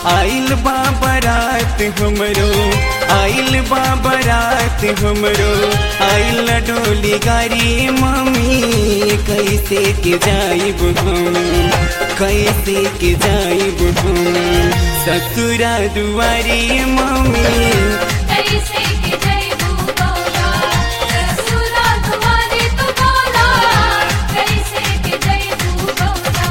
आइल बा बारात हमरो, आइल बा बारात हमरो, आइल डोली गाड़ी मम्मी कैसे के जाइब हम, कैसे के जाइब हम ससुरा दुआरी मम्मी कैसे के जइबू बौला ससुरा दुआरी तू बोला कैसे के जइबू बौला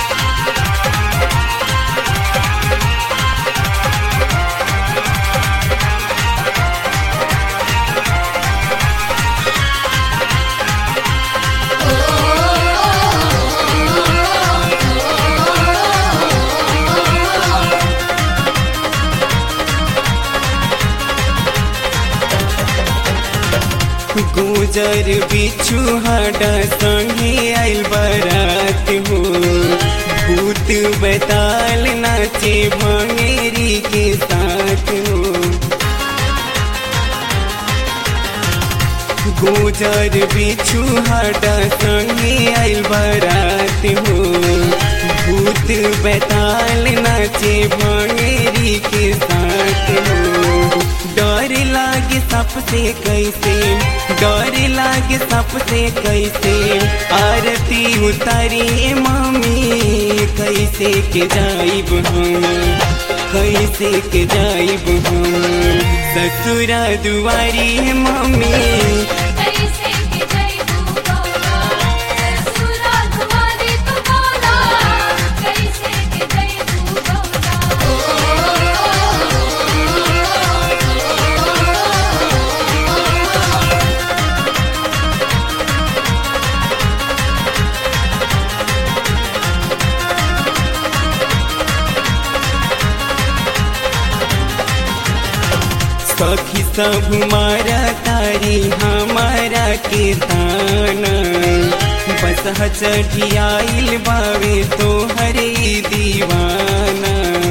गुजर बिच्छू हाडा संगे आइल बारात हो, भूत बैताल नाचे भंगेरी के साथ हो। गुजर बिच्छू हाडा संगे आइल बारात हो, भूत बैताल नाचे भंगेरी के साथ हो। डर लागे सबसे कैसे, डर लागे सबसे कैसे आरती उतारी मम्मी कैसे के जाइब हम, कैसे के जाइब हम ससुरा दुआरी मम्मी कैसे के जइबू बौला ससुरा दुआरी तू बोला कैसे के जइबू सखी सब मारा तारी हमारा के ताना, बस चढ़ी आइल बावे तो हरे दीवाना।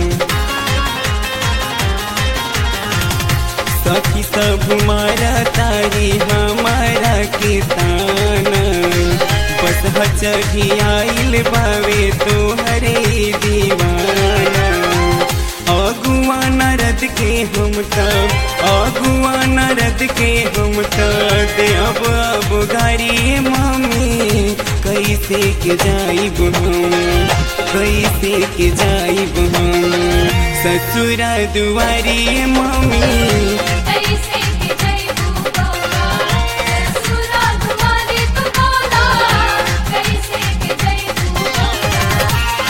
सखी सब मारा तारी हमारा के ताना, बस चढ़ी आइल बावे तो हरे दीवाना। अगुआ नरद के हम तब, अगुआ नरद के हम तब अब गारी मम्मी कैसे के जाइब हम, कैसे के जाइब हम ससुरा दुआरी मम्मी कैसे के जइबू बौला ससुरा दुआरी तू बोला कैसे के जइबू बौला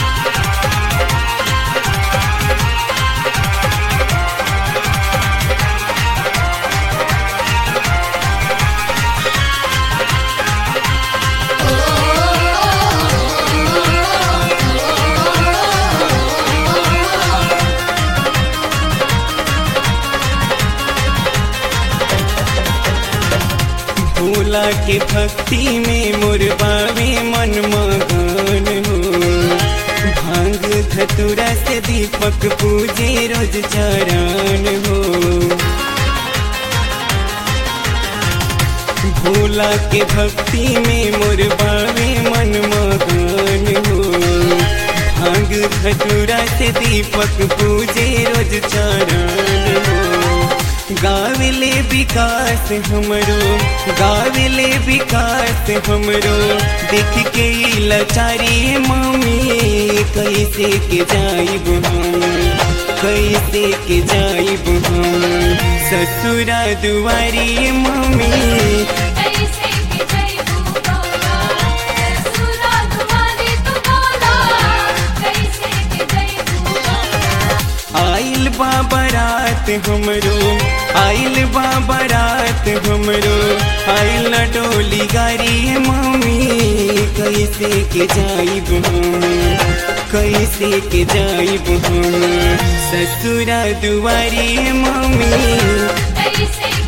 भोला के भक्ति में मुरबावे मन मगन हो, भांग धतुरा से दीपक पूजे रोज चरण हो। भोला के भक्ति में मुरबावे मन मगन हो, भांग धतुरा से दीपक पूजे रोज चरण हो। गाविले विकास हमरो, गाविले विकास हमरो देख के लाचारी मम्मी कैसे के जाइब हम, कैसे के जाइब हम ससुरा दुआरी मम्मी कैसे के जइबू बौला ससुरा दुआरी तू बोला कैसे के जइबू बौला आइल बा बारात हमरो, आइल बा बारात हमरो, आइल डोली गाड़ी मम्मी कैसे के जाइब हम, कैसे के जाइब हम ससुरा दुआरी मम्मी कैसे